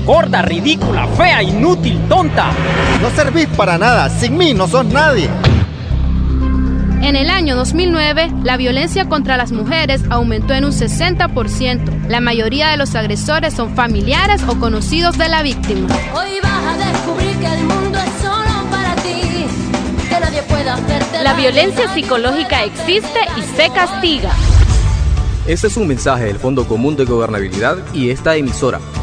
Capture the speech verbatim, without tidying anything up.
gorda, ridícula, fea, inútil, tonta. No servís para nada, sin mí no sos nadie. En el año dos mil nueve, la violencia contra las mujeres aumentó en un sesenta por ciento. La mayoría de los agresores son familiares o conocidos de la víctima. Hoy vas a descubrir que el mundo es solo para ti, que nadie puede hacerte. La violencia psicológica existe y se castiga. Este es un mensaje del Fondo Común de Gobernabilidad y esta emisora.